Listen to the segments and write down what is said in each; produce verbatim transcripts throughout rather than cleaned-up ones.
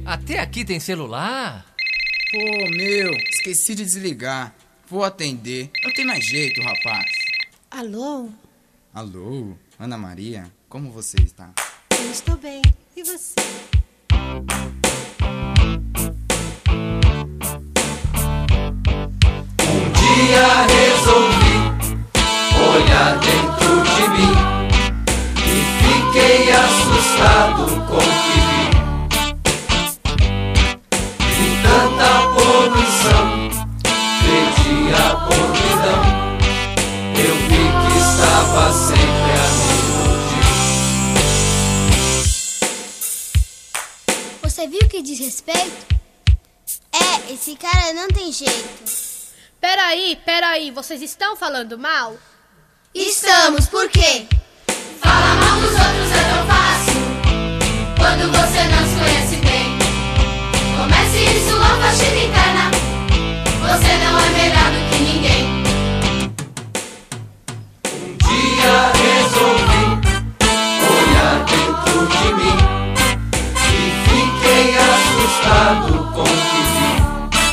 Até aqui tem celular? Pô, meu, esqueci de desligar. Vou atender. Não tem mais jeito, rapaz. Alô? Alô, Ana Maria, como você está? Eu estou bem. E você? Um dia resolvi olhar dentro de mim e fiquei assustado com o que vi. Vi tanta poluição, perdi a podridão. Eu vi que estava sempre a me iludir. Você viu que diz respeito? É, esse cara não tem jeito. Peraí, peraí, vocês estão falando mal? Estamos, por quê? Falar mal dos outros é tão fácil quando você não se conhece bem. Comece isso logo, faxina interna. Você não é melhor do que ninguém. Um dia resolvi olhar dentro de mim e fiquei assustado com o que vi.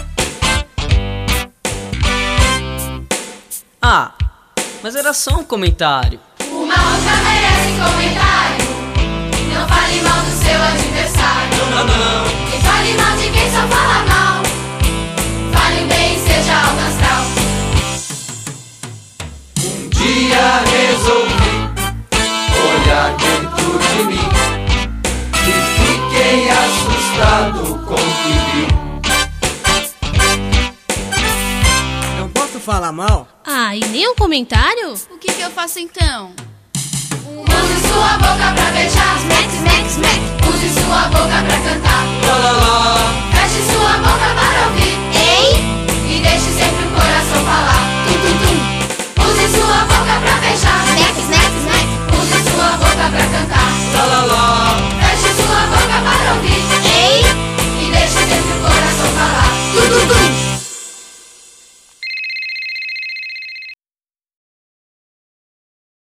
Ah, mas era só um comentário. Uma outra merece comentário. Não fale mal do seu adversário. Não, não, não. E fale mal de quem só fala mal. Fale bem, seja alto astral. Um dia resolvi olhar dentro de mim e fiquei assustado com o que vi. Não posso falar mal? Ah, e nem um comentário? O que que eu faço então? Use sua boca pra beijar. Smack, smack, smack.